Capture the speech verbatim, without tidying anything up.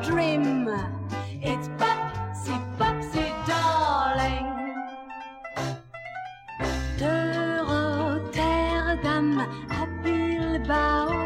dream. It's Popsy, Popsy, darling. De Rotterdam à Bilbao,